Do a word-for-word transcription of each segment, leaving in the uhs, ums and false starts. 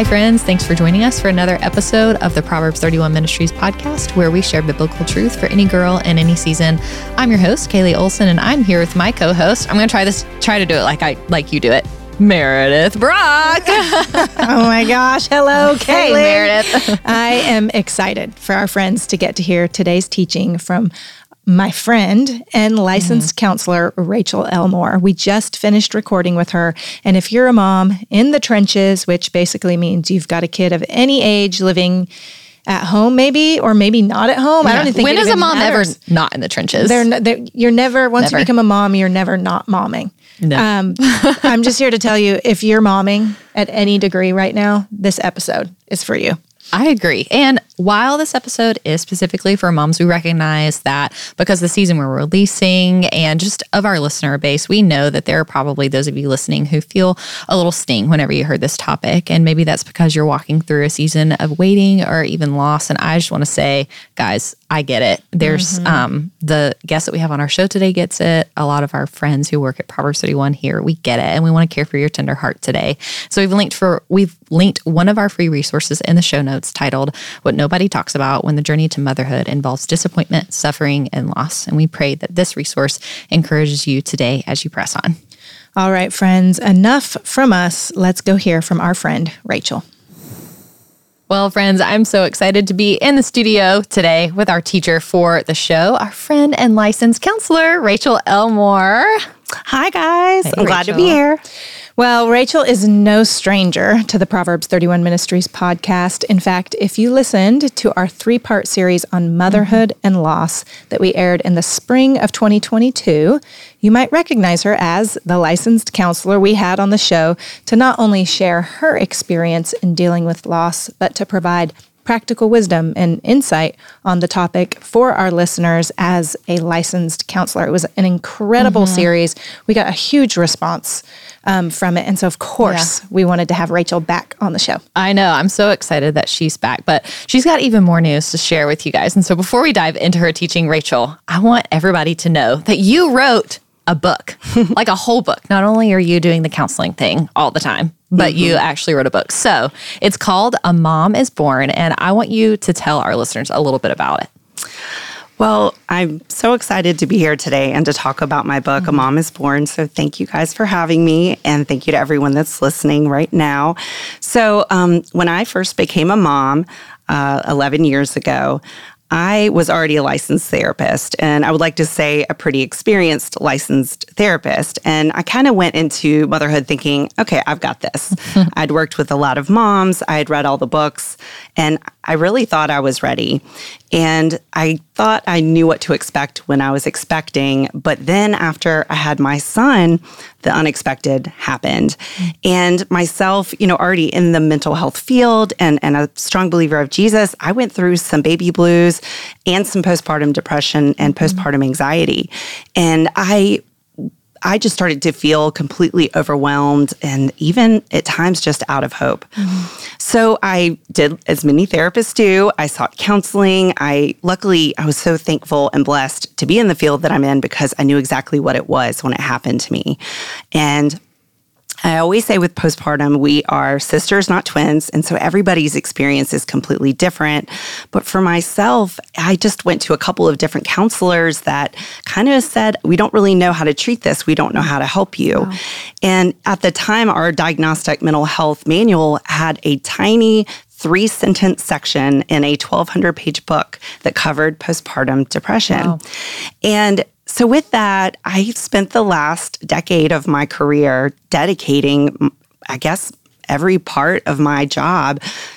Hi, friends. Thanks for joining us for another episode of the Proverbs thirty-one Ministries podcast, where we share biblical truth for any girl in any season. I'm your host, Kaylee Olson, and I'm here with my co-host. I'm going to try this, try to do it like I like you do it. Meredith Brock. Oh my gosh. Hello, Kaylee. Hey, Meredith. I am excited for our friends to get to hear today's teaching from my friend and licensed mm-hmm. counselor, Rachel Elmore. We just finished recording with her. And if you're a mom in the trenches, which basically means you've got a kid of any age living at home, maybe, or maybe not at home. Yeah. I don't even think when it is a mom matters. ever not in the trenches? They're, they're, you're never, once never. you become a mom, you're never not momming. No. Um, I'm just here to tell you, if you're momming at any degree right now, this episode is for you. I agree. And while this episode is specifically for moms, we recognize that because the season we're releasing and just of our listener base, we know that there are probably those of you listening who feel a little sting whenever you heard this topic. And maybe that's because you're walking through a season of waiting or even loss. And I just want to say, guys, I get it. There's mm-hmm. um, the guest that we have on our show today gets it. A lot of our friends who work at Proverbs thirty-one here, we get it. And we want to care for your tender heart today. So we've linked for we've linked one of our free resources in the show notes titled What Nobody Talks About When the Journey to Motherhood Involves Disappointment, Suffering, and Loss. And we pray that this resource encourages you today as you press on. All right, friends, enough from us. Let's go hear from our friend, Rachel. Well, friends, I'm so excited to be in the studio today with our teacher for the show, our friend and licensed counselor, Rachel Elmore. Hi, guys. Hey, I'm Rachel. glad to be here. Well, Rachel is no stranger to the Proverbs thirty-one Ministries podcast. In fact, if you listened to our three-part series on motherhood mm-hmm. and loss that we aired in the spring of twenty twenty-two, you might recognize her as the licensed counselor we had on the show to not only share her experience in dealing with loss, but to provide practical wisdom and insight on the topic for our listeners as a licensed counselor. It was an incredible mm-hmm. series. We got a huge response um, from it. And so, of course, yeah. we wanted to have Rachel back on the show. I know. I'm so excited that she's back, but she's got even more news to share with you guys. And so before we dive into her teaching, Rachel, I want everybody to know that you wrote a book, like a whole book. Not only are you doing the counseling thing all the time, but mm-hmm. you actually wrote a book. So it's called A Mom is Born, and I want you to tell our listeners a little bit about it. Well, I'm so excited to be here today and to talk about my book, mm-hmm. A Mom is Born. So thank you guys for having me, and thank you to everyone that's listening right now. So um, when I first became a mom uh, eleven years ago, I was already a licensed therapist, and I would like to say a pretty experienced licensed therapist. And I kind of went into motherhood thinking, okay, I've got this. I'd worked with a lot of moms. I had read all the books, and I really thought I was ready. And I thought I knew what to expect when I was expecting. But then after I had my son, the unexpected happened. And myself, you know, already in the mental health field and, and a strong believer of Jesus, I went through some baby blues and some postpartum depression and postpartum anxiety. And I I just started to feel completely overwhelmed and even at times just out of hope. Mm-hmm. So I did as many therapists do. I sought counseling. I luckily, I was so thankful and blessed to be in the field that I'm in because I knew exactly what it was when it happened to me. And I always say with postpartum, we are sisters, not twins. And so everybody's experience is completely different. But for myself, I just went to a couple of different counselors that kind of said, we don't really know how to treat this. We don't know how to help you. Wow. And at the time, our diagnostic mental health manual had a tiny three-sentence section in a twelve hundred page book that covered postpartum depression. Wow. And so with that, I spent the last decade of my career dedicating, I guess, every part of my job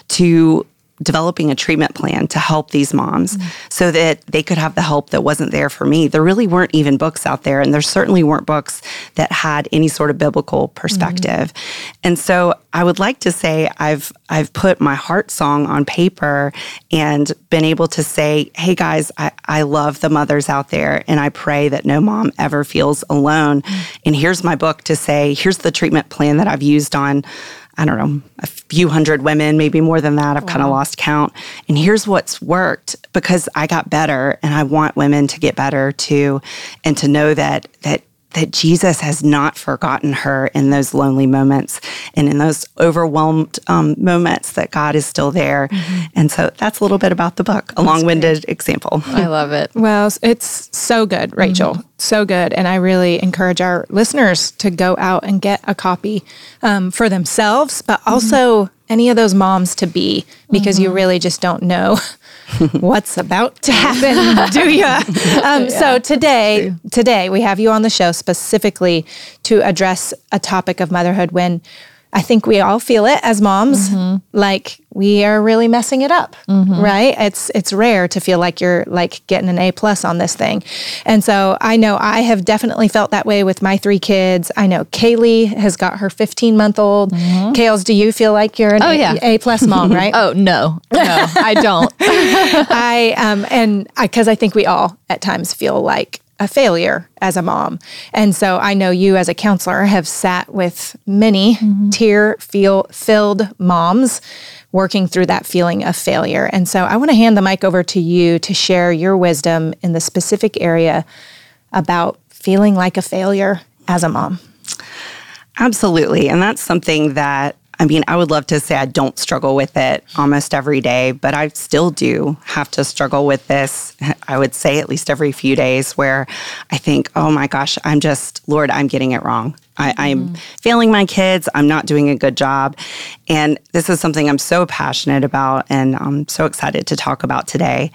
to developing a treatment plan to help these moms mm-hmm. so that they could have the help that wasn't there for me. There really weren't even books out there, and there certainly weren't books that had any sort of biblical perspective. Mm-hmm. And so I would like to say I've I've put my heart song on paper and been able to say, hey guys, I, I love the mothers out there, and I pray that no mom ever feels alone. Mm-hmm. And here's my book to say, here's the treatment plan that I've used on I don't know, a few hundred women, maybe more than that. I've wow. kind of lost count. And here's what's worked because I got better, and I want women to get better too, and to know that that that Jesus has not forgotten her in those lonely moments and in those overwhelmed um, moments, that God is still there. Mm-hmm. And so that's a little bit about the book, a that's long-winded great. Example. I love it. Well, it's so good, Rachel. Mm-hmm. So good. And I really encourage our listeners to go out and get a copy um, for themselves, but also mm-hmm. any of those moms to be, because mm-hmm. you really just don't know what's about to happen, do you? Um, yeah, so today, today we have you on the show specifically to address a topic of motherhood when I think we all feel it as moms, mm-hmm. like we are really messing it up, mm-hmm. right? It's it's rare to feel like you're like getting an A plus on this thing. And so I know I have definitely felt that way with my three kids. I know Kaylee has got her fifteen-month-old. Mm-hmm. Kales, do you feel like you're an oh, A, yeah. A plus mom, right? oh, no. No, I don't. I um and I, because I think we all at times feel like a failure as a mom. And so I know you as a counselor have sat with many mm-hmm. tear-filled moms working through that feeling of failure. And so I want to hand the mic over to you to share your wisdom in the specific area about feeling like a failure as a mom. Absolutely. And that's something that I mean, I would love to say I don't struggle with it almost every day, but I still do have to struggle with this. I would say at least every few days where I think, oh my gosh, I'm just, Lord, I'm getting it wrong. I, mm-hmm. I'm failing my kids. I'm not doing a good job. And this is something I'm so passionate about and I'm so excited to talk about today.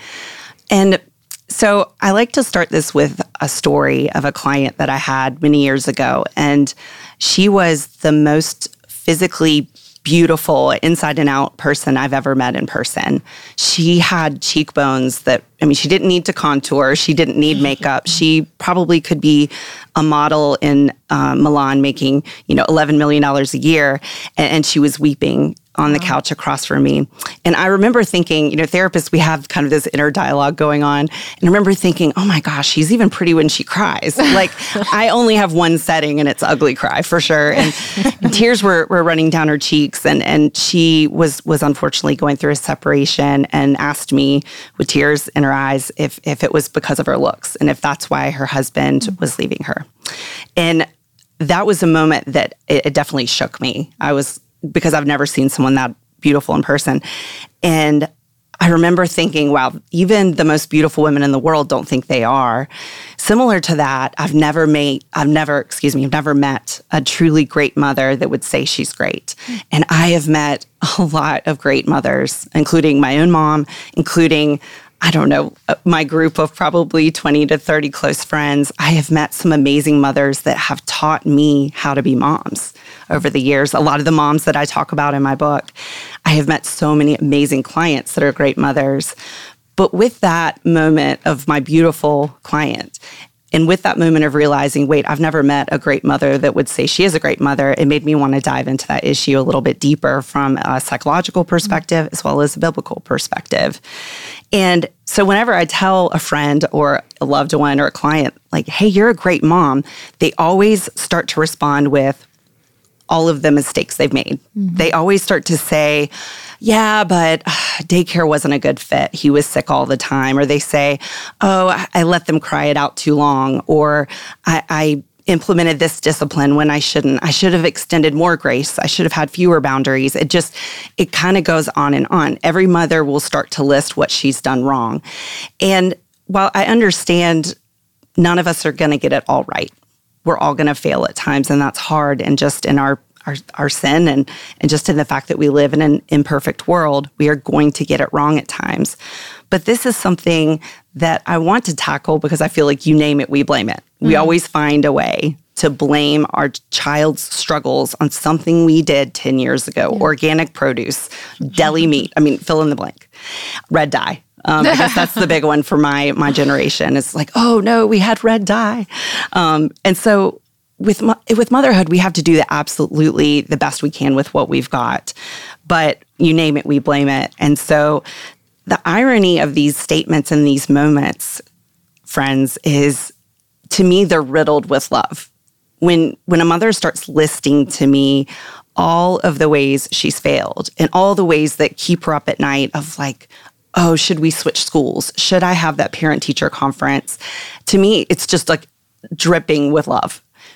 And so I like to start this with a story of a client that I had many years ago. And she was the most physically beautiful, inside and out person I've ever met in person. She had cheekbones that, I mean, she didn't need to contour. She didn't need makeup. She probably could be a model in uh, Milan making, you know, eleven million dollars a year. And, and she was weeping on the couch across from me. And I remember thinking, you know, therapists, we have kind of this inner dialogue going on. And I remember thinking, oh my gosh, she's even pretty when she cries. Like, I only have one setting and it's ugly cry for sure. And, and tears were, were running down her cheeks. And, and she was was unfortunately going through a separation and asked me with tears in her eyes if, if it was because of her looks and if that's why her husband mm-hmm. was leaving her. And that was a moment that it, it definitely shook me. I was because I've never seen someone that beautiful in person. And I remember thinking, wow, even the most beautiful women in the world don't think they are. Similar to that, I've never made, I've never, excuse me, I've never met a truly great mother that would say she's great. And I have met a lot of great mothers, including my own mom, including I don't know, my group of probably twenty to thirty close friends. I have met some amazing mothers that have taught me how to be moms over the years. A lot of the moms that I talk about in my book, I have met so many amazing clients that are great mothers. But with that moment of my beautiful client, and with that moment of realizing, wait, I've never met a great mother that would say she is a great mother, it made me want to dive into that issue a little bit deeper from a psychological perspective as well as a biblical perspective. And so whenever I tell a friend or a loved one or a client, like, hey, you're a great mom, they always start to respond with all of the mistakes they've made. Mm-hmm. They always start to say, yeah, but uh, daycare wasn't a good fit. He was sick all the time. Or they say, oh, I let them cry it out too long. Or I, I implemented this discipline when I shouldn't. I should have extended more grace. I should have had fewer boundaries. It just, it kind of goes on and on. Every mother will start to list what she's done wrong. And while I understand none of us are going to get it all right, we're all going to fail at times, and that's hard. And just in our Our, our sin and, and just in the fact that we live in an imperfect world, we are going to get it wrong at times. But this is something that I want to tackle because I feel like you name it, we blame it. Mm-hmm. We always find a way to blame our child's struggles on something we did ten years ago. Yeah. Organic produce, deli meat, I mean, fill in the blank. Red dye. Um, I guess that's the big one for my my generation. It's like, oh no, we had red dye. Um, and so With with motherhood, we have to do the absolutely the best we can with what we've got. But you name it, we blame it. And so the irony of these statements and these moments, friends, is to me, they're riddled with love. When, when a mother starts listing to me all of the ways she's failed and all the ways that keep her up at night of like, oh, should we switch schools? Should I have that parent-teacher conference? To me, it's just like dripping with love.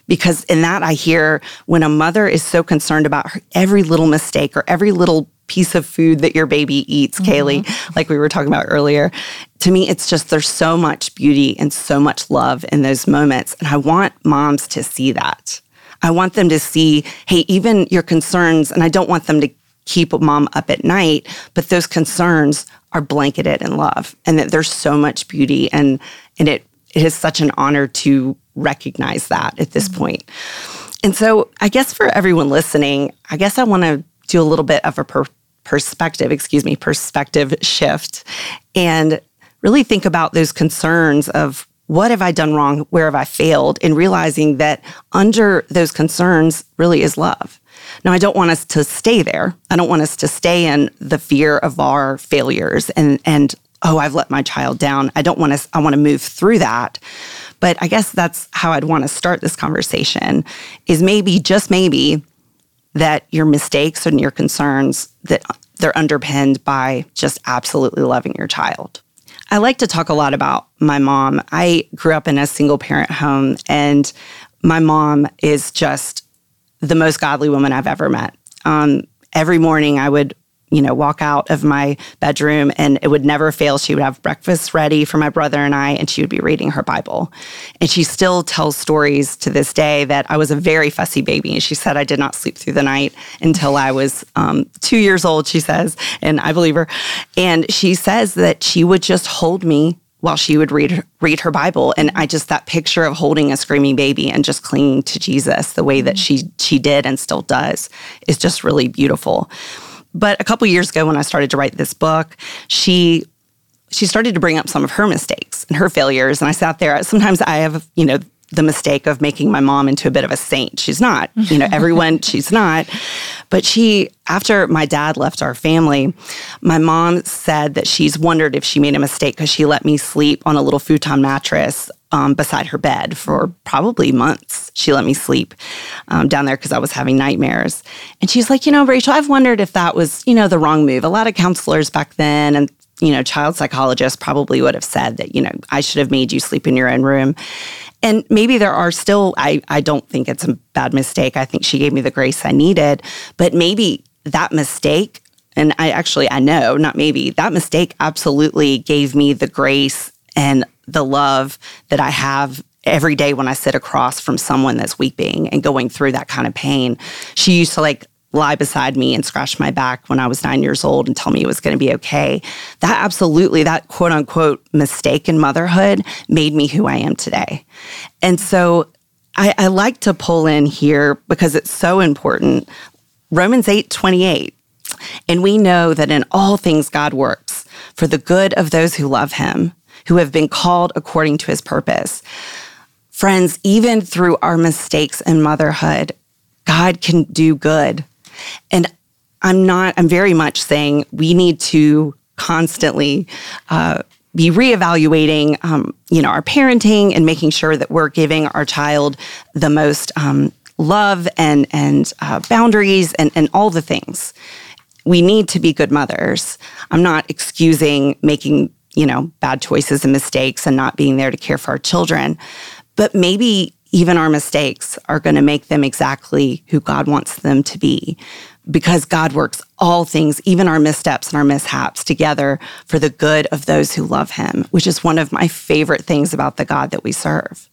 Because in that I hear when a mother is so concerned about her, every little mistake or every little piece of food that your baby eats, mm-hmm. Kaylee, like we were talking about earlier, to me, it's just there's so much beauty and so much love in those moments. And I want moms to see that. I want them to see, hey, even your concerns, and I don't want them to keep mom up at night, but those concerns are blanketed in love, and that there's so much beauty, and and it it is such an honor to recognize that at this mm-hmm. point. And so I guess for everyone listening, I guess I want to do a little bit of a per- perspective, excuse me, perspective shift, and really think about those concerns of what have I done wrong, where have I failed, and realizing that under those concerns really is love. Now, I don't want us to stay there. I don't want us to stay in the fear of our failures and, and oh, I've let my child down. I don't want to, I want to move through that. But I guess that's how I'd want to start this conversation, is maybe, just maybe, that your mistakes and your concerns, that they're underpinned by just absolutely loving your child. I like to talk a lot about my mom. I grew up in a single parent home, and my mom is just the most godly woman I've ever met. Um, every morning I would, you know, walk out of my bedroom, and it would never fail. She would have breakfast ready for my brother and I, and she would be reading her Bible. And she still tells stories to this day that I was a very fussy baby. And she said I did not sleep through the night until I was um, two years old, she says, and I believe her. And she says that she would just hold me while she would read her, read her Bible. And I just, that picture of holding a screaming baby and just clinging to Jesus the way that she she did and still does is just really beautiful. But a couple years ago when I started to write this book, she she started to bring up some of her mistakes and her failures. And I sat there. Sometimes I have, you know, the mistake of making my mom into a bit of a saint. She's not. You know, everyone, she's not. But she, after my dad left our family, my mom said that she's wondered if she made a mistake because she let me sleep on a little futon mattress um, beside her bed for probably months. She let me sleep um, down there because I was having nightmares. And she's like, you know, Rachel, I've wondered if that was, you know, the wrong move. A lot of counselors back then and, you know, child psychologists probably would have said that, you know, I should have made you sleep in your own room. And maybe there are still, I, I don't think it's a bad mistake. I think she gave me the grace I needed. But maybe that mistake, and I actually, I know, not maybe, that mistake absolutely gave me the grace and the love that I have every day when I sit across from someone that's weeping and going through that kind of pain. She used to like lie beside me and scratch my back when I was nine years old and tell me it was going to be okay. That absolutely, that quote unquote mistake in motherhood made me who I am today. And so I, I like to pull in here because it's so important. Romans eight twenty-eight. And we know that in all things God works for the good of those who love him, who have been called according to his purpose. Friends, even through our mistakes in motherhood, God can do good. And I'm not, I'm very much saying we need to constantly uh, be reevaluating, um, you know, our parenting and making sure that we're giving our child the most um, love and, and uh, boundaries and, and all the things. We need to be good mothers. I'm not excusing making, you know, bad choices and mistakes and not being there to care for our children, but maybe even our mistakes are going to make them exactly who God wants them to be, because God works all things, even our missteps and our mishaps, together for the good of those who love him, which is one of my favorite things about the God that we serve.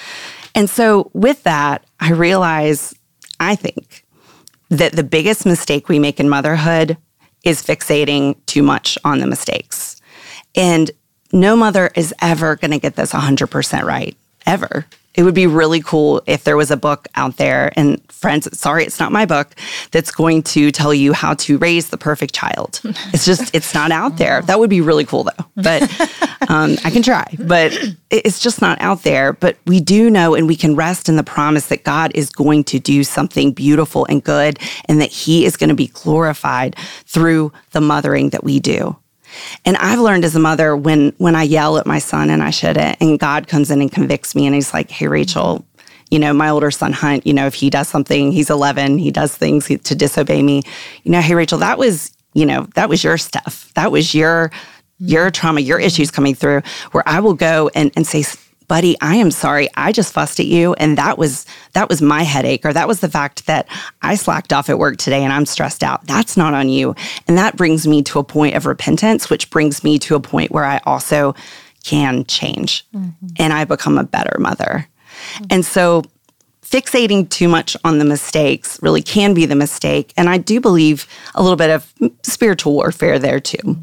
And so with that, I realize, I think, that the biggest mistake we make in motherhood is fixating too much on the mistakes. And no mother is ever going to get this one hundred percent right, ever. It would be really cool if there was a book out there, and friends, sorry, it's not my book, that's going to tell you how to raise the perfect child. It's just, it's not out there. That would be really cool though, but um, I can try, but it's just not out there. But we do know, and we can rest in the promise that God is going to do something beautiful and good, and that he is going to be glorified through the mothering that we do. And I've learned as a mother, when when I yell at my son and I shouldn't, and God comes in and convicts me and he's like, hey, Rachel, you know, my older son, Hunt, you know, if he does something, he's eleven, he does things to disobey me. You know, hey, Rachel, that was, you know, that was your stuff. That was your your trauma, your issues coming through, where I will go and, and say, buddy, I am sorry. I just fussed at you. And that was that was my headache, or that was the fact that I slacked off at work today and I'm stressed out. That's not on you. And that brings me to a point of repentance, which brings me to a point where I also can change mm-hmm. and I become a better mother. Mm-hmm. And so fixating too much on the mistakes really can be the mistake. And I do believe a little bit of spiritual warfare there too.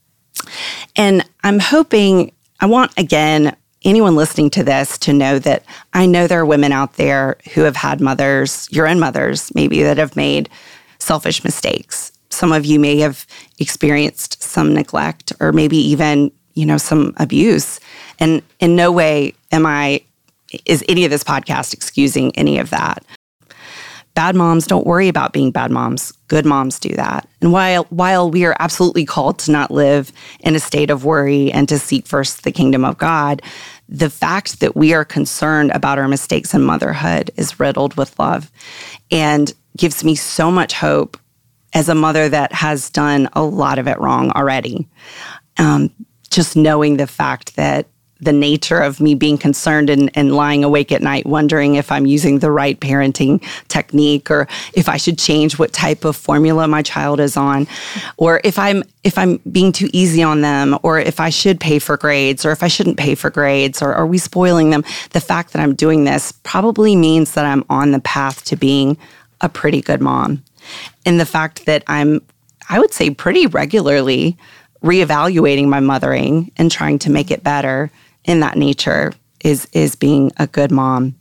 And I'm hoping, I want, again, anyone listening to this to know that I know there are women out there who have had mothers, your own mothers maybe, that have made selfish mistakes. Some of you may have experienced some neglect or maybe even, you know, some abuse. And in no way am I, is any of this podcast excusing any of that. Bad moms don't worry about being bad moms. Good moms do that. And while while we are absolutely called to not live in a state of worry and to seek first the kingdom of God, the fact that we are concerned about our mistakes in motherhood is riddled with love and gives me so much hope as a mother that has done a lot of it wrong already. Um, just knowing the fact that the nature of me being concerned and, and lying awake at night, wondering if I'm using the right parenting technique or if I should change what type of formula my child is on, or if I'm if I'm being too easy on them, or if I should pay for grades, or if I shouldn't pay for grades, or are we spoiling them? The fact that I'm doing this probably means that I'm on the path to being a pretty good mom. And the fact that I'm, I would say pretty regularly, reevaluating my mothering and trying to make it better in that nature is is being a good mom.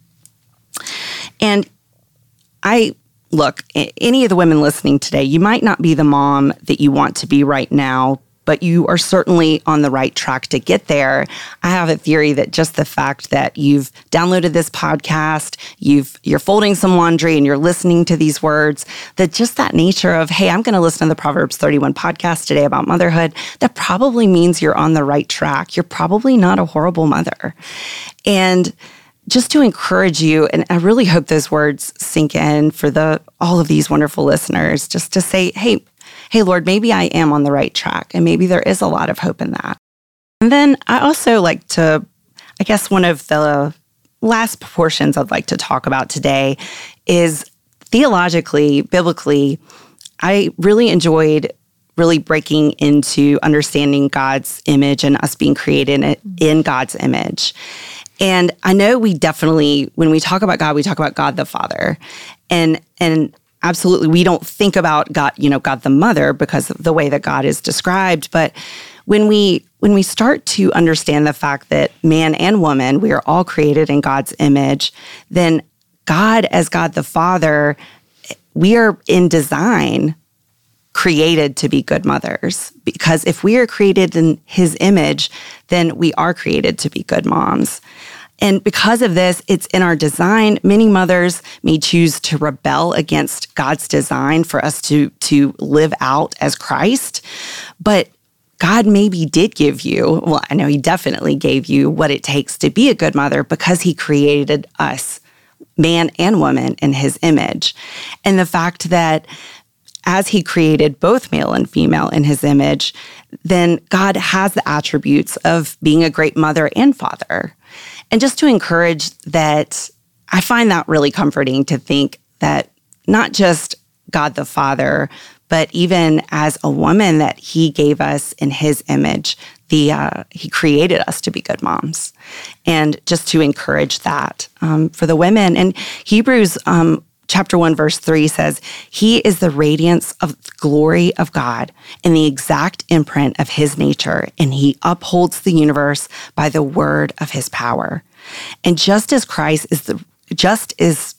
And I, look, any of the women listening today, you might not be the mom that you want to be right now, but you are certainly on the right track to get there. I have a theory that just the fact that you've downloaded this podcast, you've, you're folding some laundry and you're listening to these words, that just that nature of, hey, I'm going to listen to the Proverbs thirty-one podcast today about motherhood, that probably means you're on the right track. You're probably not a horrible mother. And just to encourage you, and I really hope those words sink in for the all of these wonderful listeners, just to say, hey, hey, Lord, maybe I am on the right track, and maybe there is a lot of hope in that. And then I also like to, I guess one of the last portions I'd like to talk about today is theologically, biblically, I really enjoyed really breaking into understanding God's image and us being created in God's image. And I know we definitely, when we talk about God, we talk about God the Father. And and absolutely, we don't think about God, you know, God the Mother because of the way that God is described. But when we when we start to understand the fact that man and woman, we are all created in God's image, then God as God the Father, we are in design created to be good mothers. Because if we are created in his image, then we are created to be good moms. And because of this, it's in our design. Many mothers may choose to rebel against God's design for us to, to live out as Christ. But God maybe did give you, well, I know he definitely gave you what it takes to be a good mother because he created us, man and woman, in his image. And the fact that as he created both male and female in his image, then God has the attributes of being a great mother and father. And just to encourage that, I find that really comforting to think that not just God the Father, but even as a woman that he gave us in his image, the uh, he created us to be good moms. And just to encourage that um, for the women. And Hebrews um, chapter one, verse three says, he is the radiance of the glory of God and the exact imprint of his nature, and he upholds the universe by the word of his power. And just as Christ is the just as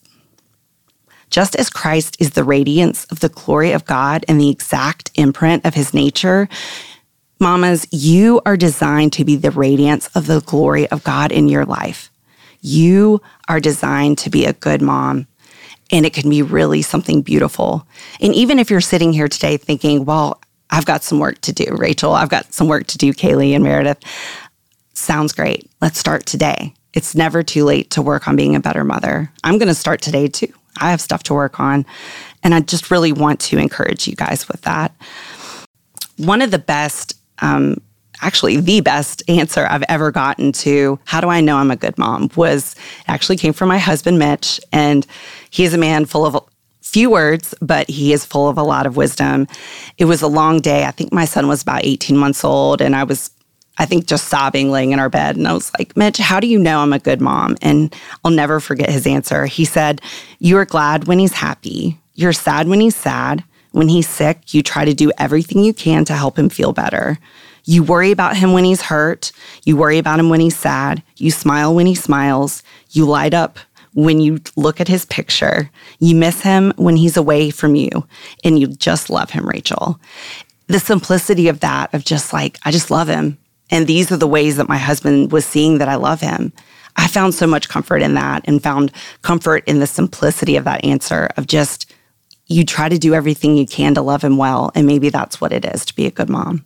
just as Christ is the radiance of the glory of God and the exact imprint of his nature, mamas, you are designed to be the radiance of the glory of God in your life. You are designed to be a good mom. And it can be really something beautiful. And even if you're sitting here today thinking, well, I've got some work to do, Rachel, I've got some work to do, Kaylee and Meredith. Sounds great. Let's start today. It's never too late to work on being a better mother. I'm going to start today too. I have stuff to work on. And I just really want to encourage you guys with that. One of the best um, actually the best answer I've ever gotten to how do I know I'm a good mom was it actually came from my husband, Mitch. And he is a man full of few words, but he is full of a lot of wisdom. It was a long day. I think my son was about eighteen months old, and I was, I think, just sobbing laying in our bed. And I was like, Mitch, how do you know I'm a good mom? And I'll never forget his answer. He said, you are glad when he's happy. You're sad when he's sad. When he's sick, you try to do everything you can to help him feel better. You worry about him when he's hurt. You worry about him when he's sad. You smile when he smiles. You light up when you look at his picture. You miss him when he's away from you. And you just love him, Rachel. The simplicity of that, of just like, I just love him. And these are the ways that my husband was seeing that I love him. I found so much comfort in that and found comfort in the simplicity of that answer of just, you try to do everything you can to love him well. And maybe that's what it is to be a good mom.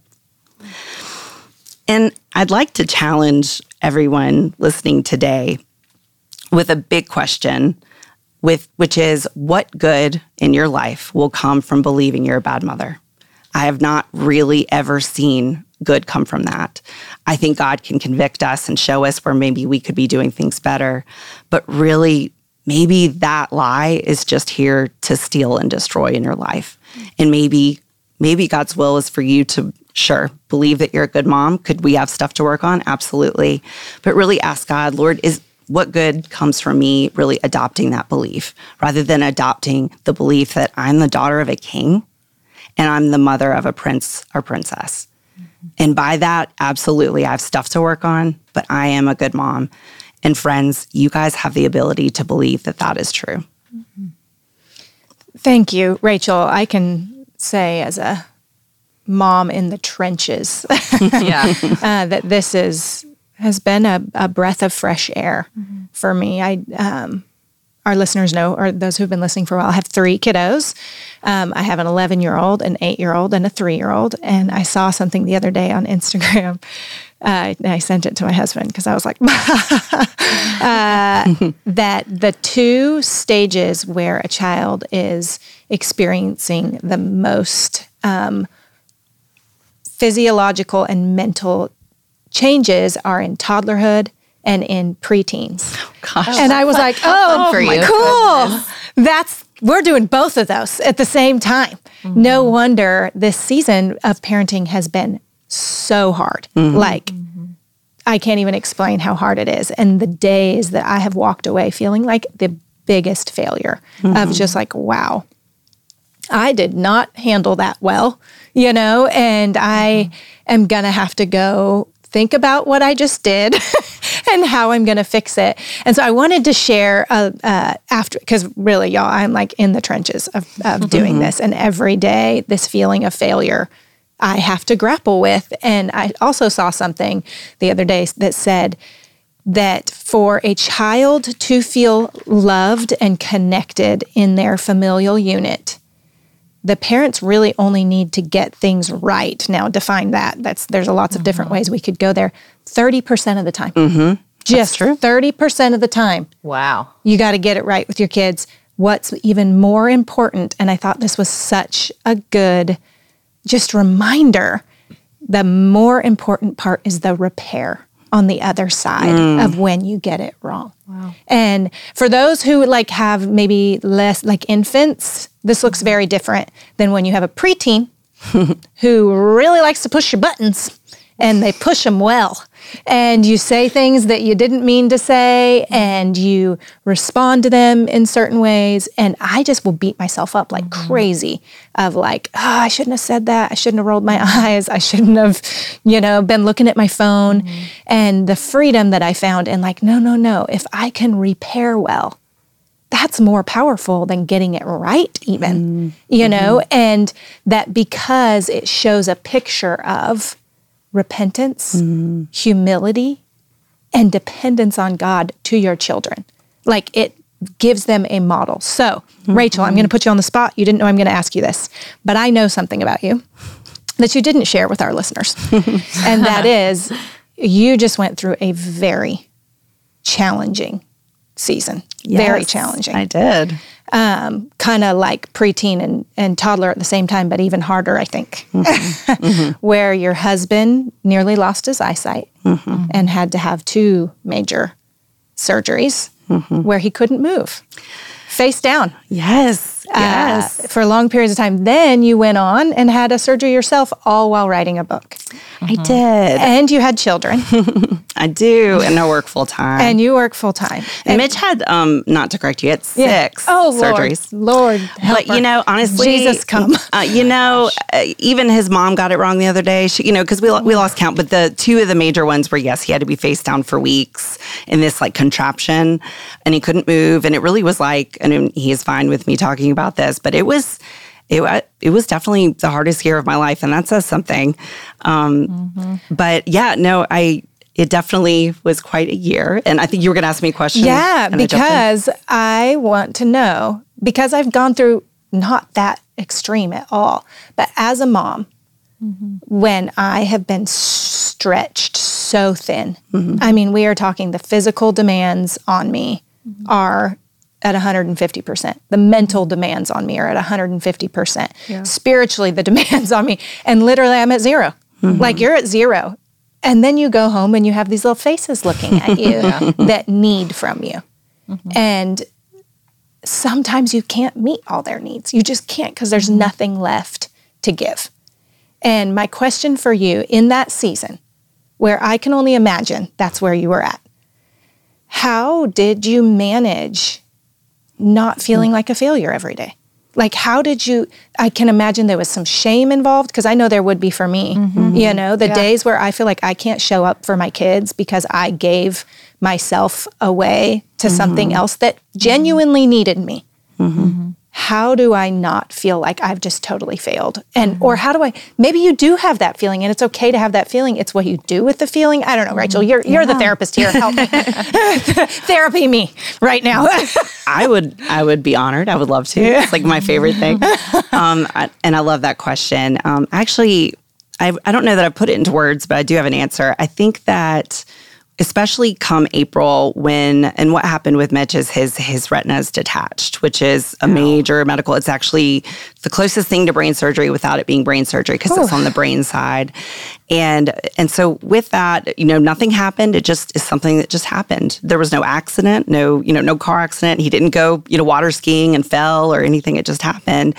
And I'd like to challenge everyone listening today with a big question, with which is, what good in your life will come from believing you're a bad mother? I have not really ever seen good come from that. I think God can convict us and show us where maybe we could be doing things better. But really, maybe that lie is just here to steal and destroy in your life. And maybe, maybe God's will is for you to, sure, believe that you're a good mom. Could we have stuff to work on? Absolutely. But really ask God, Lord, is what good comes from me really adopting that belief rather than adopting the belief that I'm the daughter of a king and I'm the mother of a prince or princess. Mm-hmm. And by that, absolutely, I have stuff to work on, but I am a good mom. And friends, you guys have the ability to believe that that is true. Mm-hmm. Thank you, Rachel. I can say as a mom in the trenches yeah. uh, that this is has been a, a breath of fresh air mm-hmm. for me. I um, our listeners know, or those who've been listening for a while, I have three kiddos. Um, I have an eleven-year-old, an eight-year-old, and a three-year-old. And I saw something the other day on Instagram. Uh, and I sent it to my husband because I was like, uh, that the two stages where a child is experiencing the most um, physiological and mental changes are in toddlerhood and in preteens. Oh, gosh. And I was like, oh, for you. cool. That's, we're doing both of those at the same time. Mm-hmm. No wonder this season of parenting has been so hard. Mm-hmm. Like, mm-hmm. I can't even explain how hard it is. And the days that I have walked away feeling like the biggest failure mm-hmm. of just like, wow, I did not handle that well, you know, and I mm-hmm. am going to have to go think about what I just did and how I'm going to fix it. And so I wanted to share uh, uh, after, because really, y'all, I'm like in the trenches of, of doing this. And every day, this feeling of failure, I have to grapple with. And I also saw something the other day that said that for a child to feel loved and connected in their familial unit, the parents really only need to get things right. Now, define that. That's there's lots of mm-hmm. different ways we could go there. thirty percent of the time. Mm-hmm. Just thirty percent of the time. Wow. You got to get it right with your kids. What's even more important, and I thought this was such a good just reminder, the more important part is the repair on the other side mm. of when you get it wrong. Wow. And for those who like have maybe less like infants, this looks very different than when you have a preteen who really likes to push your buttons and they push them well. And you say things that you didn't mean to say and you respond to them in certain ways. And I just will beat myself up like mm-hmm. crazy of like, oh, I shouldn't have said that. I shouldn't have rolled my eyes. I shouldn't have, you know, been looking at my phone. Mm-hmm. And the freedom that I found in like, no, no, no. If I can repair well, that's more powerful than getting it right even, mm-hmm. you know, and that because it shows a picture of repentance, mm-hmm. humility, and dependence on God to your children. Like it gives them a model. So, mm-hmm. Rachel, I'm going to put you on the spot. You didn't know I'm going to ask you this, but I know something about you that you didn't share with our listeners. And that is, you just went through a very challenging season. Yes, Very challenging. I did. Um, kind of like preteen and, and toddler at the same time, but even harder, I think. Mm-hmm. mm-hmm. Where your husband nearly lost his eyesight mm-hmm. and had to have two major surgeries mm-hmm. where he couldn't move. Face down. Yes. Yes. Uh, for long periods of time. Then you went on and had a surgery yourself, all while writing a book. Mm-hmm. I did. And you had children. I do. And I work full time. And you work full time. And, and Mitch had, um, not to correct you, had six yeah. oh, surgeries. Lord, Lord help But, you know, honestly. Jesus come. Uh, you know, uh, even his mom got it wrong the other day. She, you know, because we, we lost count. But the two of the major ones were, yes, he had to be face down for weeks in this like contraption. And he couldn't move. And it really was like, and he is fine with me talking about this, but it was It, it was definitely the hardest year of my life, and that says something. Um, mm-hmm. But yeah, no, I it definitely was quite a year. And I think you were going to ask me a question. Yeah, because I, I want to know, because I've gone through not that extreme at all, but as a mom, mm-hmm. when I have been stretched so thin, mm-hmm. I mean, we are talking the physical demands on me mm-hmm. are at one hundred fifty percent. The mental demands on me are at one hundred fifty percent. Yeah. Spiritually, the demands on me. And literally, I'm at zero. Mm-hmm. Like, you're at zero. And then you go home and you have these little faces looking at you yeah. that need from you. Mm-hmm. And sometimes you can't meet all their needs. You just can't, because there's mm-hmm. nothing left to give. And my question for you in that season, where I can only imagine that's where you were at, how did you manage not feeling like a failure every day? Like, how did you, I can imagine there was some shame involved, because I know there would be for me, mm-hmm. you know, the yeah. days where I feel like I can't show up for my kids because I gave myself away to mm-hmm. something else that genuinely needed me. Mm-hmm. How do I not feel like I've just totally failed? And, mm-hmm. or how do I, maybe you do have that feeling and it's okay to have that feeling. It's what you do with the feeling. I don't know, Rachel, you're, you're yeah. the therapist here. Help me. Therapy me right now. I would, I would be honored. I would love to. It's like my favorite thing. Um, I, and I love that question. Um, actually, I, I don't know that I put it into words, but I do have an answer. I think that especially come April when, and what happened with Mitch is his his retina is detached, which is a major medical, it's actually the closest thing to brain surgery without it being brain surgery, because it's on the brain side. And and so with that, you know, nothing happened. It just is something that just happened. There was no accident, no, you know, no car accident. He didn't go, you know, water skiing and fell or anything. It just happened.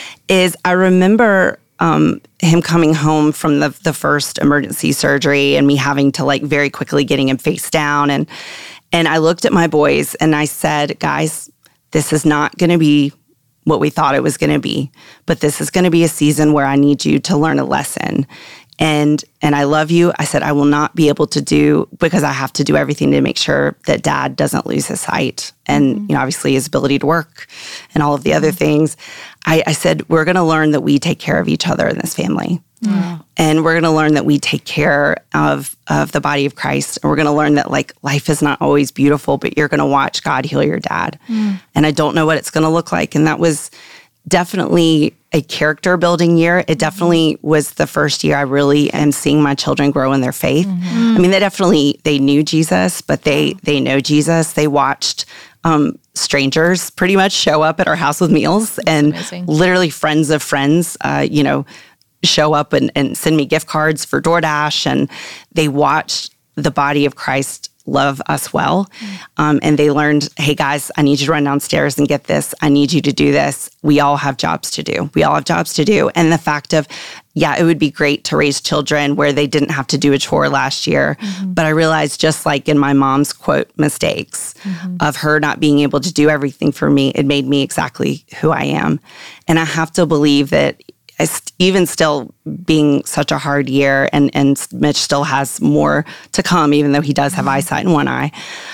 Is I remember Um, him coming home from the the first emergency surgery and me having to like very quickly getting him face down. And and I looked at my boys and I said, guys, this is not going to be what we thought it was going to be, but this is going to be a season where I need you to learn a lesson. And and I love you. I said, I will not be able to do, because I have to do everything to make sure that Dad doesn't lose his sight. And, mm-hmm. you know, obviously his ability to work and all of the other things. I, I said, we're going to learn that we take care of each other in this family. Mm. And we're going to learn that we take care of, of the body of Christ. And we're going to learn that, like, life is not always beautiful, but you're going to watch God heal your dad. Mm. And I don't know what it's going to look like. And that was definitely a character building year. It definitely was the first year I really am seeing my children grow in their faith. Mm-hmm. I mean, they definitely, they knew Jesus, but they they know Jesus. They watched um, strangers pretty much show up at our house with meals. That's and amazing. Literally friends of friends, uh, you know, show up and, and send me gift cards for DoorDash. And they watched the body of Christ love us well. Um, and they learned, hey guys, I need you to run downstairs and get this. I need you to do this. We all have jobs to do. We all have jobs to do. And the fact of, yeah, it would be great to raise children where they didn't have to do a chore last year. Mm-hmm. But I realized, just like in my mom's quote mistakes mm-hmm. of her not being able to do everything for me, it made me exactly who I am. And I have to believe that even still being such a hard year, and, and Mitch still has more to come, even though he does have mm-hmm. eyesight in one eye,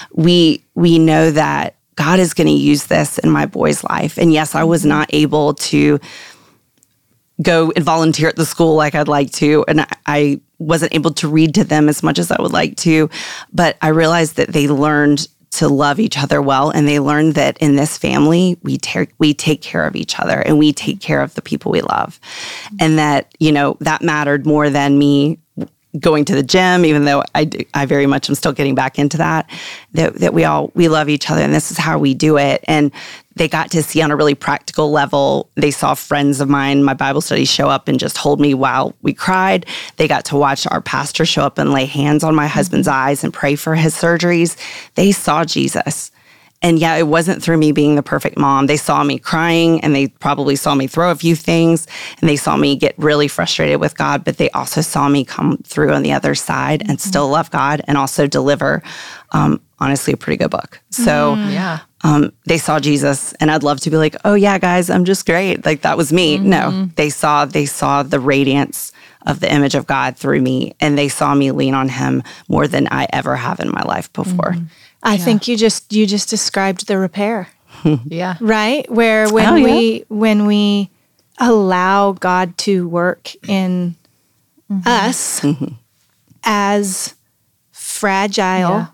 we we know that God is going to use this in my boy's life. And yes, I was not able to go and volunteer at the school like I'd like to, and I, I wasn't able to read to them as much as I would like to, but I realized that they learned to love each other well. And they learned that in this family, we take we take care of each other and we take care of the people we love. Mm-hmm. And that, you know, that mattered more than me going to the gym, even though I, do, I very much am still getting back into that, that, that we all, we love each other and this is how we do it. And they got to see on a really practical level. They saw friends of mine, my Bible study, show up and just hold me while we cried. They got to watch our pastor show up and lay hands on my husband's eyes and pray for his surgeries. They saw Jesus. And yeah, it wasn't through me being the perfect mom. They saw me crying and they probably saw me throw a few things and they saw me get really frustrated with God, but they also saw me come through on the other side and mm-hmm. still love God and also deliver, um, honestly, a pretty good book. So mm, yeah. um, they saw Jesus and I'd love to be like, oh yeah, guys, I'm just great. Like that was me. Mm-hmm. No, they saw, they saw the radiance of the image of God through me and they saw me lean on him more than I ever have in my life before. Mm-hmm. I yeah. think you just you just described the repair. yeah. Right? Where when oh, yeah. we when we allow God to work in mm-hmm. us mm-hmm. as fragile, yeah.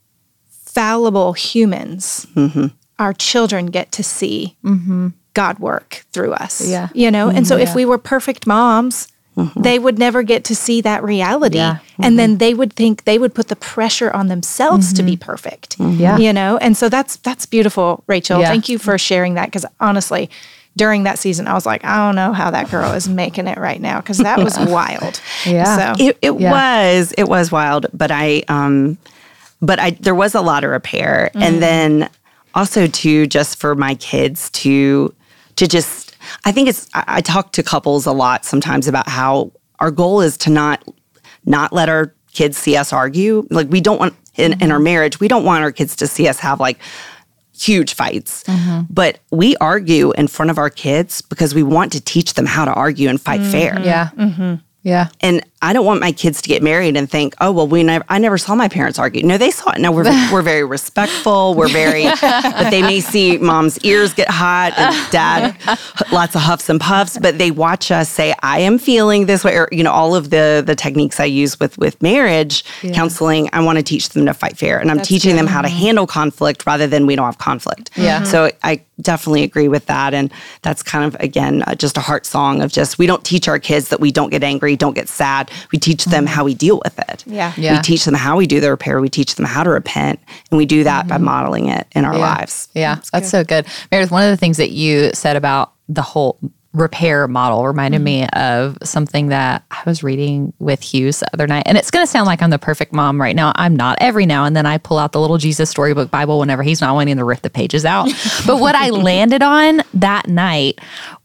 fallible humans, mm-hmm. our children get to see mm-hmm. God work through us. Yeah. You know? Mm-hmm. And so yeah. if we were perfect moms, mm-hmm. they would never get to see that reality. Yeah. Mm-hmm. And then they would think they would put the pressure on themselves mm-hmm. to be perfect. Mm-hmm. Yeah. You know? And so that's that's beautiful, Rachel. Yeah. Thank you for sharing that because honestly, during that season, I was like, I don't know how that girl is making it right now because that was wild. Yeah. So it, it yeah. was, it was wild, but I, um, but I, there was a lot of repair. Mm-hmm. And then also too, just for my kids to, to just, I think it's, I, I talk to couples a lot sometimes about how our goal is to not, not let our kids see us argue. Like we don't want, in, mm-hmm. in our marriage, we don't want our kids to see us have like huge fights. Mm-hmm. But we argue in front of our kids because we want to teach them how to argue and fight mm-hmm. fair. Yeah. Mm-hmm. Yeah. And I don't want my kids to get married and think, oh, well, we never, I never saw my parents argue. No, they saw it. No, we're we're very respectful. We're very, but they may see mom's ears get hot and dad, lots of huffs and puffs, but they watch us say, I am feeling this way. Or, you know, all of the the techniques I use with, with marriage yeah. counseling, I want to teach them to fight fair. And I'm That's teaching good. them how to handle conflict rather than we don't have conflict. Yeah. So I definitely agree with that. And that's kind of, again, uh, just a heart song of just, we don't teach our kids that we don't get angry, don't get sad. We teach them how we deal with it. Yeah. yeah. We teach them how we do the repair. We teach them how to repent. And we do that mm-hmm. by modeling it in our yeah. lives. Yeah, that's, that's so good. Meredith, one of the things that you said about the whole repair model reminded mm-hmm. me of something that I was reading with Hughes the other night. And it's going to sound like I'm the perfect mom right now. I'm not. Every now and then I pull out the little Jesus Storybook Bible whenever he's not wanting to rip the pages out. But what I landed on that night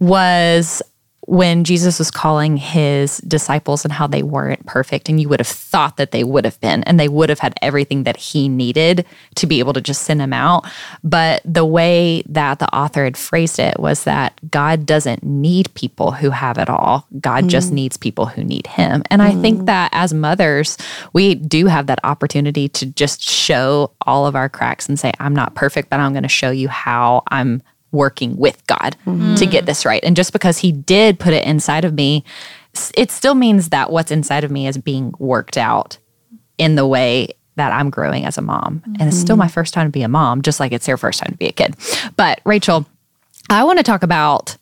was when Jesus was calling his disciples and how they weren't perfect, and you would have thought that they would have been, and they would have had everything that he needed to be able to just send him out. But the way that the author had phrased it was that God doesn't need people who have it all. God mm. just needs people who need him. And mm. I think that as mothers, we do have that opportunity to just show all of our cracks and say, I'm not perfect, but I'm going to show you how I'm working with God mm-hmm. to get this right. And just because he did put it inside of me, it still means that what's inside of me is being worked out in the way that I'm growing as a mom. Mm-hmm. And it's still my first time to be a mom, just like it's their first time to be a kid. But Rachel, I want to talk about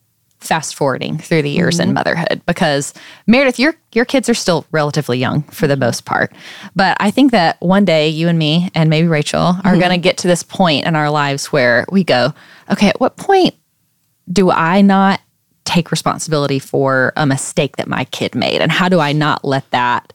fast forwarding through the years mm-hmm. in motherhood, because Meredith, your your kids are still relatively young for the most part. But I think that one day you and me and maybe Rachel are mm-hmm. going to get to this point in our lives where we go, okay, at what point do I not take responsibility for a mistake that my kid made? And how do I not let that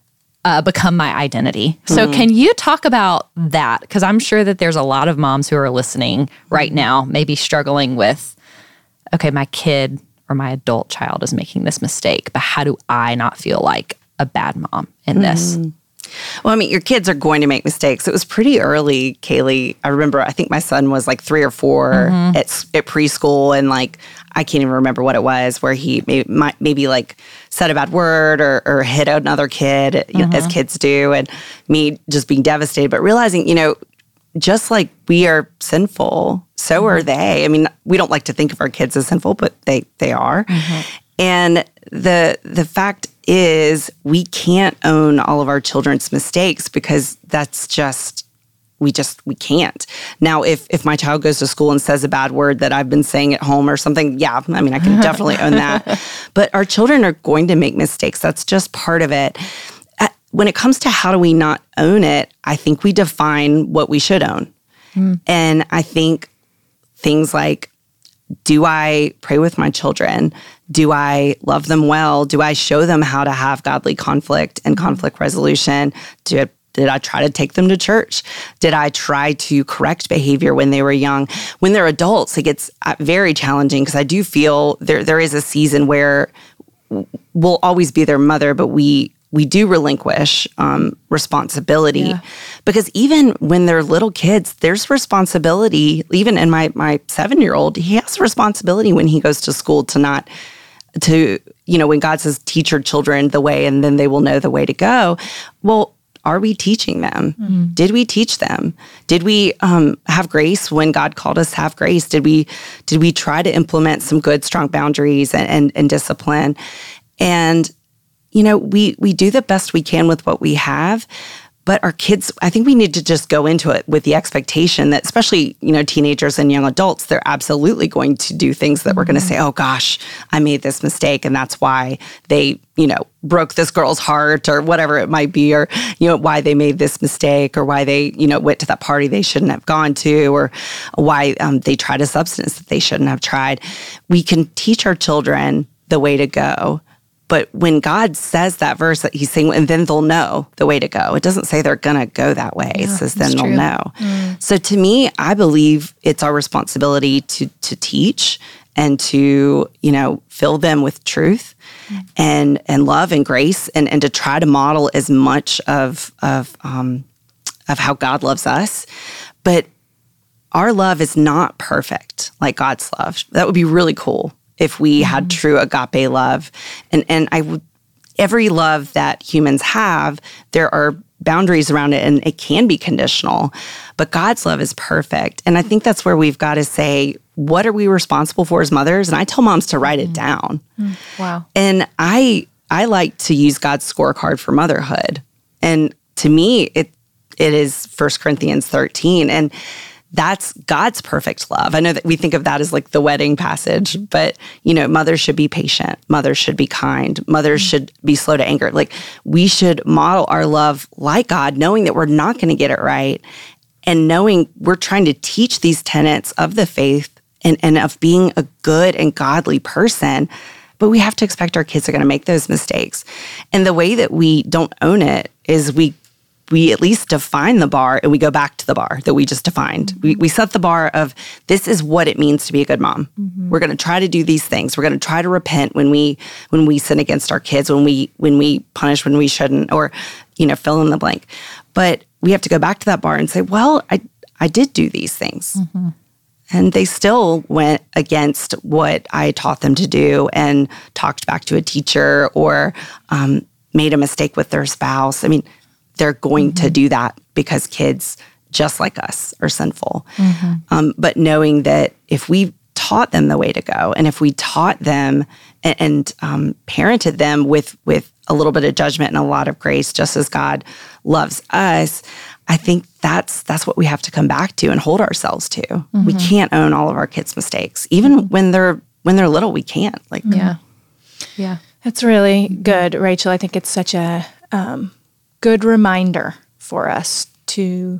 uh, become my identity? Mm-hmm. So can you talk about that? Because I'm sure that there's a lot of moms who are listening right now, maybe struggling with, okay, my kid or my adult child is making this mistake, but how do I not feel like a bad mom in mm-hmm. this? Well, I mean, your kids are going to make mistakes. It was pretty early, Kaylee. I remember, I think my son was like three or four mm-hmm. at, at preschool, and like, I can't even remember what it was, where he maybe, might, maybe like said a bad word or, or hit another kid, mm-hmm. you know, as kids do, and me just being devastated, but realizing, you know, just like we are sinful, so are they. I mean, we don't like to think of our kids as sinful, but they they are. Mm-hmm. And the the fact is, we can't own all of our children's mistakes because that's just we just, we can't. Now, if if my child goes to school and says a bad word that I've been saying at home or something, yeah, I mean, I can definitely own that. But our children are going to make mistakes. That's just part of it. When it comes to how do we not own it, I think we define what we should own. Mm. And I think things like, do I pray with my children? Do I love them well? Do I show them how to have godly conflict and conflict resolution? Do, did I try to take them to church? Did I try to correct behavior when they were young? When they're adults, it gets very challenging because I do feel there there is a season where we'll always be their mother, but we we do relinquish um, responsibility. Yeah. Because even when they're little kids, there's responsibility. Even in my my seven-year-old, he has a responsibility when he goes to school to not, to, you know, when God says, teach your children the way and then they will know the way to go. Well, are we teaching them? Mm-hmm. Did we teach them? Did we um, have grace when God called us to have grace? Did we did we try to implement some good, strong boundaries and, and, and discipline? And you know, we we do the best we can with what we have, but our kids, I think we need to just go into it with the expectation that, especially, you know, teenagers and young adults, they're absolutely going to do things that mm-hmm. we're going to say, oh gosh, I made this mistake and that's why they, you know, broke this girl's heart or whatever it might be, or, you know, why they made this mistake or why they, you know, went to that party they shouldn't have gone to, or why um, they tried a substance that they shouldn't have tried. We can teach our children the way to go. But when God says that verse, that he's saying, and then they'll know the way to go. It doesn't say they're going to go that way. Yeah, it says then they'll true. know. Mm. So to me, I believe it's our responsibility to to teach and to, you know, fill them with truth mm. and and love and grace, and, and to try to model as much of of um, of how God loves us. But our love is not perfect like God's love. That would be really cool if we had true agape love. And and I would, every love that humans have, there are boundaries around it and it can be conditional, but God's love is perfect. And I think that's where we've got to say, what are we responsible for as mothers? And I tell moms to write it down. Mm. Wow. And I I like to use God's scorecard for motherhood. And to me, it it is First Corinthians thirteen. And that's God's perfect love. I know that we think of that as like the wedding passage, but, you know, mothers should be patient. Mothers should be kind. Mothers mm-hmm. should be slow to anger. Like, we should model our love like God, knowing that we're not going to get it right, and knowing we're trying to teach these tenets of the faith and, and of being a good and godly person. But we have to expect our kids are going to make those mistakes. And the way that we don't own it is we we at least define the bar and we go back to the bar that we just defined. Mm-hmm. We we set the bar of, this is what it means to be a good mom. Mm-hmm. We're going to try to do these things. We're going to try to repent when we when we sin against our kids, when we when we punish when we shouldn't, or, you know, fill in the blank. But we have to go back to that bar and say, well, I I did do these things. Mm-hmm. And they still went against what I taught them to do and talked back to a teacher, or um, made a mistake with their spouse. I mean, they're going mm-hmm. to do that because kids, just like us, are sinful. Mm-hmm. Um, but knowing that if we taught them the way to go, and if we taught them and, and um, parented them with with a little bit of judgment and a lot of grace, just as God loves us, I think that's that's what we have to come back to and hold ourselves to. Mm-hmm. We can't own all of our kids' mistakes, even mm-hmm. when they're when they're little. We can't. Like, yeah, yeah, that's really good, Rachel. I think it's such a um, good reminder for us to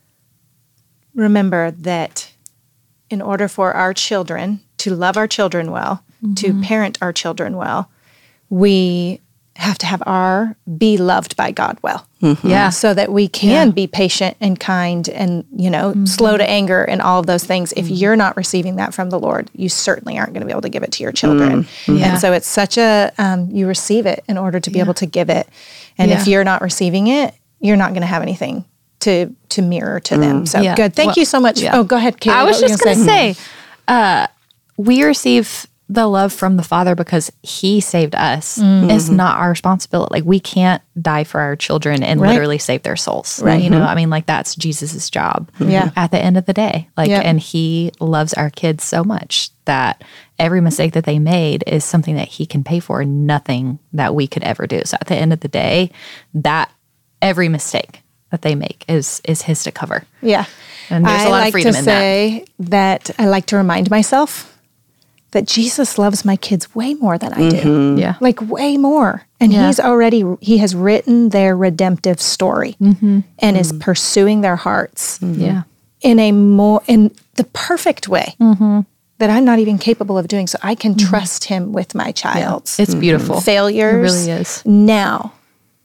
remember that in order for our children to love our children well, mm-hmm. to parent our children well, we have to have our be loved by God well. Mm-hmm. Yeah. So that we can yeah. be patient and kind and, you know, mm-hmm. slow to anger and all of those things. If mm-hmm. you're not receiving that from the Lord, you certainly aren't going to be able to give it to your children. Mm-hmm. Yeah. And so it's such a, um, you receive it in order to be yeah. able to give it. And yeah. if you're not receiving it, you're not going to have anything to to mirror to mm. them. So yeah. good. Thank well, you so much. Yeah. Oh, go ahead, Kayla. I was just going to say, say uh, we receive the love from the Father because He saved us. Mm-hmm. It's not our responsibility. Like, we can't die for our children and right. literally save their souls. Right. You know, I mean, like, that's Jesus's job. Yeah. At the end of the day, like, yeah. and He loves our kids so much that every mistake that they made is something that He can pay for, and nothing that we could ever do. So at the end of the day, that every mistake that they make is is his to cover. Yeah. And there's I a lot like of freedom to in that. say that I like to remind myself that Jesus loves my kids way more than I do. Yeah. Like way more. And Yeah. he's already, he has written their redemptive story and is pursuing their hearts Yeah. in a more, in the perfect way that I'm not even capable of doing. So I can trust him with my child's It's beautiful. failures. It really is. Now,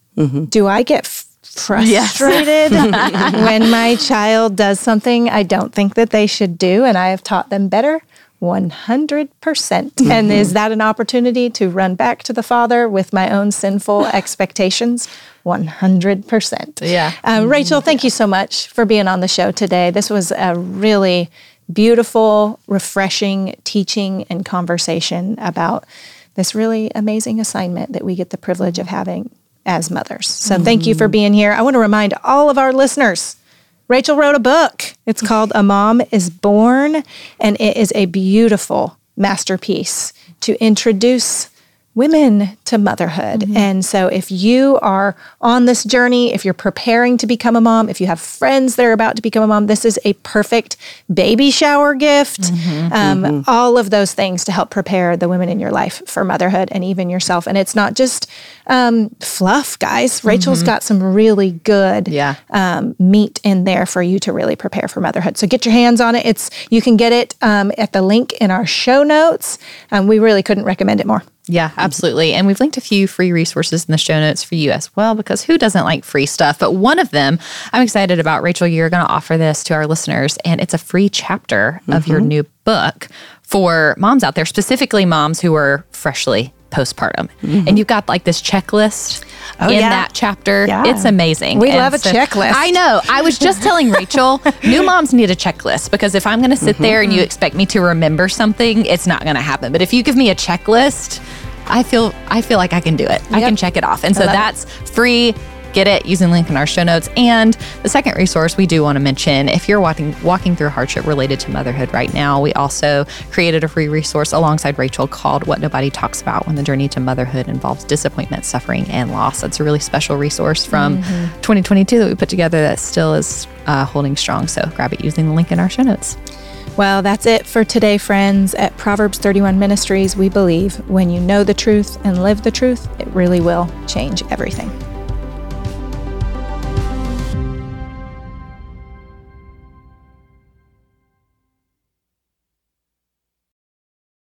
do I get f- frustrated when my child does something I don't think that they should do and I have taught them better? one hundred percent. Mm-hmm. And is that an opportunity to run back to the Father with my own sinful expectations? one hundred percent. Yeah. Um, Rachel, thank you so much for being on the show today. This was a really beautiful, refreshing teaching and conversation about this really amazing assignment that we get the privilege of having as mothers. So mm-hmm. thank you for being here. I want to remind all of our listeners, Rachel wrote a book. It's called A Mom is Born, and it is a beautiful masterpiece to introduce women to motherhood. Mm-hmm. And so if you are on this journey, if you're preparing to become a mom, if you have friends that are about to become a mom, this is a perfect baby shower gift. Mm-hmm. Um, mm-hmm. All of those things to help prepare the women in your life for motherhood and even yourself. And it's not just um, fluff, guys. Rachel's mm-hmm. got some really good yeah. um, meat in there for you to really prepare for motherhood. So get your hands on it. It's you can get it um, at the link in our show notes. Um, we really couldn't recommend it more. Yeah, absolutely. And we've linked a few free resources in the show notes for you as well, because who doesn't like free stuff? But one of them I'm excited about. Rachel, you're going to offer this to our listeners, and it's a free chapter mm-hmm. of your new book for moms out there, specifically moms who are freshly postpartum. Mm-hmm. And you've got like this checklist oh, in yeah. that chapter. Yeah. It's amazing. We and love a so, checklist. I know. I was just telling Rachel, new moms need a checklist, because if I'm going to sit mm-hmm. there and you expect me to remember something, it's not going to happen. But if you give me a checklist, I feel I feel like I can do it. Yep. I can check it off. And so that's it. Free. Get it using the link in our show notes. And the second resource we do want to mention, if you're walking walking through hardship related to motherhood right now, we also created a free resource alongside Rachel called What Nobody Talks About When the Journey to Motherhood Involves Disappointment, Suffering, and Loss. It's a really special resource from mm-hmm. twenty twenty-two that we put together that still is uh, holding strong. So grab it using the link in our show notes. Well, that's it for today, friends. At Proverbs thirty-one Ministries, we believe when you know the truth and live the truth, it really will change everything.